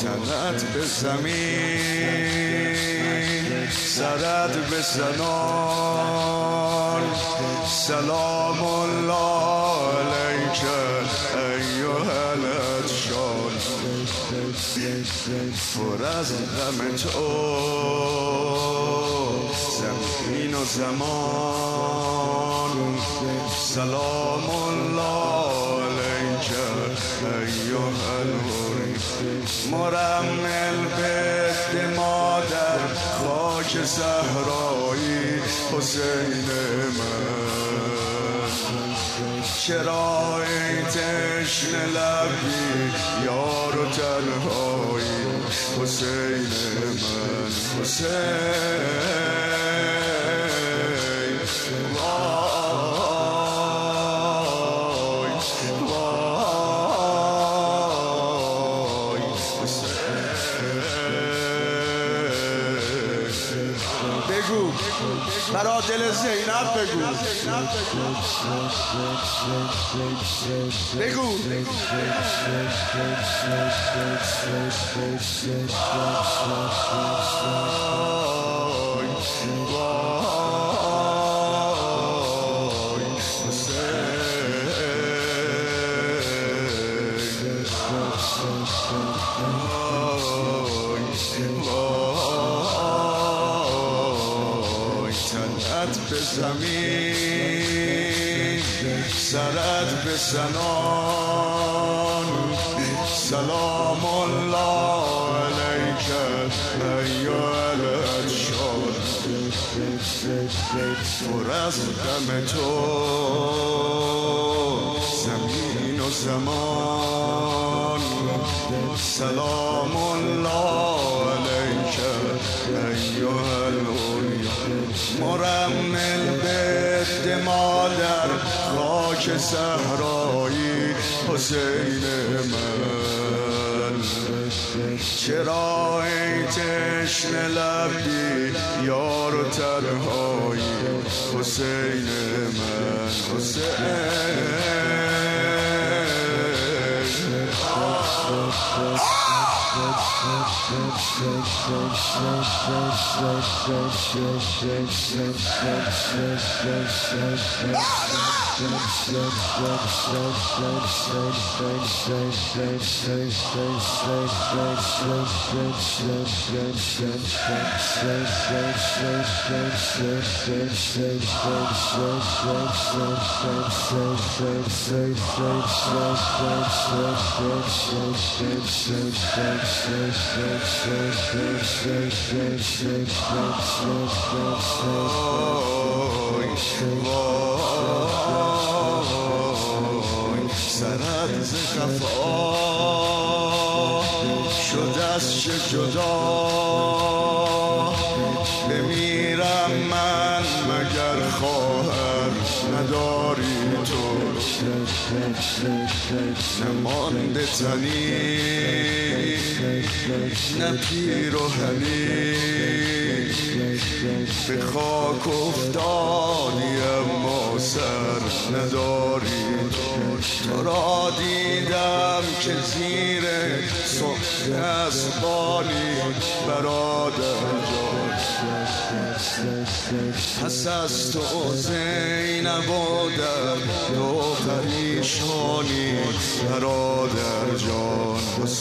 تنت به زمین سرت به زنان سلام الله علیک ایها الادشان پر از غم تو زمین و زمان سلام الله علیک ایها الوری مرمل به مادر خاک صحرایی حسین من چرا ای تشنه لبی یار و تنهایی حسین من حسین بگو برا دل زینب بگو بگو تنت به زمین سرت به زنان سلام الله علیک ایها الادشان پر از غم تو زمین و زمان سلام الله علیک ایها الولی مرمل به مادر خاک صحرایی حسین من چرا ای تشنه لبی یار و تنهایی حسین من سرت ز خفا شده است چه جدا بمیرم من مگر خواهر نداری تو نمانده تنی نه پیراهنی به خاک افتادی اما سر نداری تو را دیدم که زیر سفره اسبانی برادر جان پس از تو زینب و در تو پریشانی برادر جان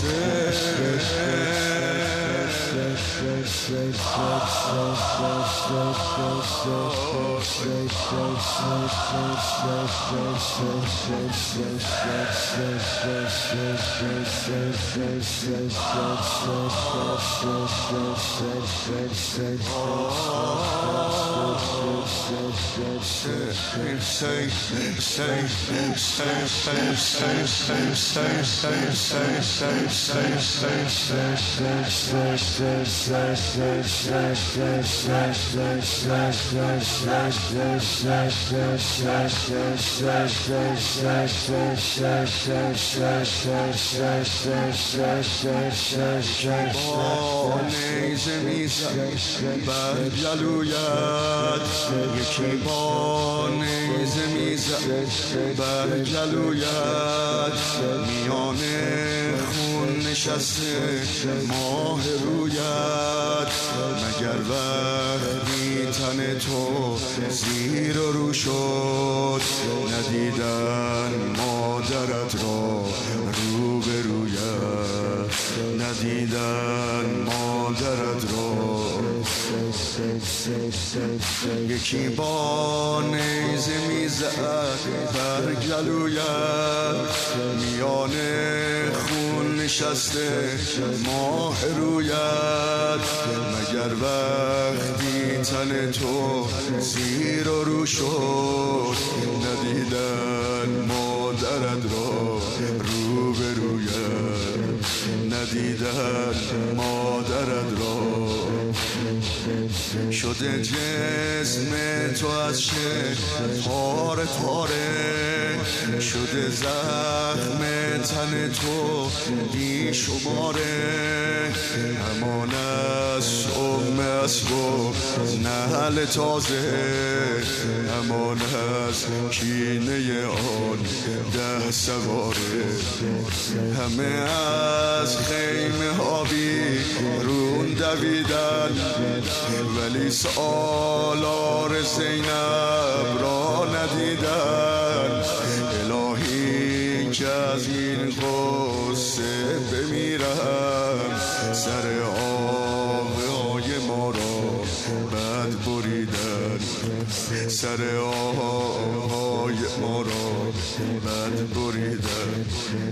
نیزه میزن بر جلویت یکی با نیزه میزن بر جلویت میان خون خون نشسته ماه رویت، مگر وقتی تن تو زیر و رو شد ندیدن مادرت را رو به رویت، ندیدن مادرت را. یکی با نیزه میزد بر گلویت، میان خون نشسته ماه رویت، مگر وقتی تن تو زیر و رو شد ندیدن مادرت را رو به رویت، ندیدن مادرت را. شده جسم تو از شکل پاره پاره، شده زخم تن تو بی شماره، همان از ام اسباب نهل تازه، همان از کینه آن 10 سواره، همه از خیمه ها بیرون دویدن ولی سالار زینب را ندیدن. الهی که از این غصه بمیرم، سر آقای ما را بد بریدن، سر آقای ما را بد بریدن.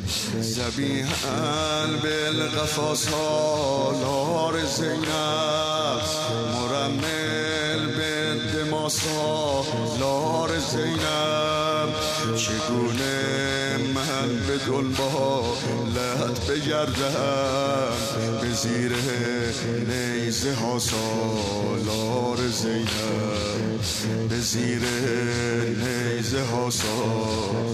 ذبیحاً بالقفا سالار زینب، مرمل بالدما سالار زینب، چگونه من به دنبالت بگردم به زیر نیزه ها سالار زینب، به زیر نیزه ها سالار.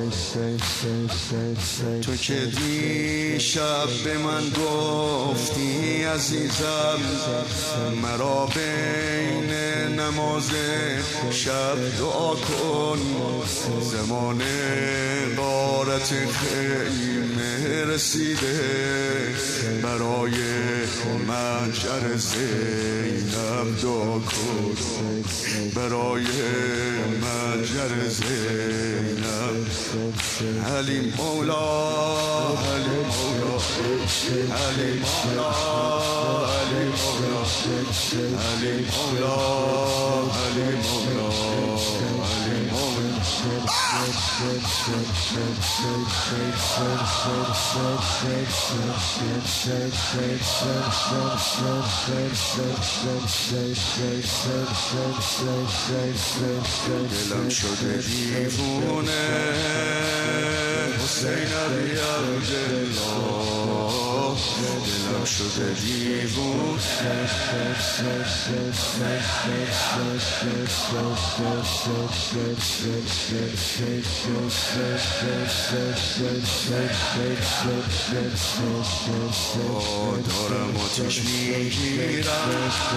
تو که دیشب به من گفتی عزیزم، مرا بین نماز شب دعا کن، زمان غارت خیمه رسیده، برای محشر زینب دعا کن، برای محشر زینب. علی مولا علی مولا علی مولا علی مولا علی مولا علی مولا علی مولا. دلم شده دیوونه حسین علی عبدالله، دلم شده دیوونه. دارم آتش میگیرم،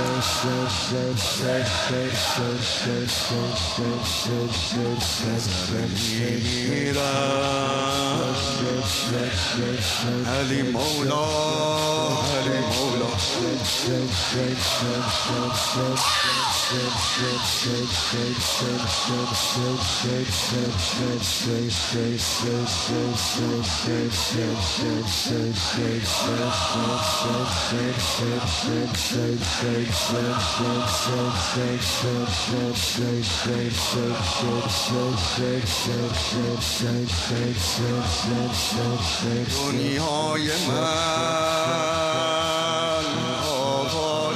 علی مولا علی مولا. دنیای من آقای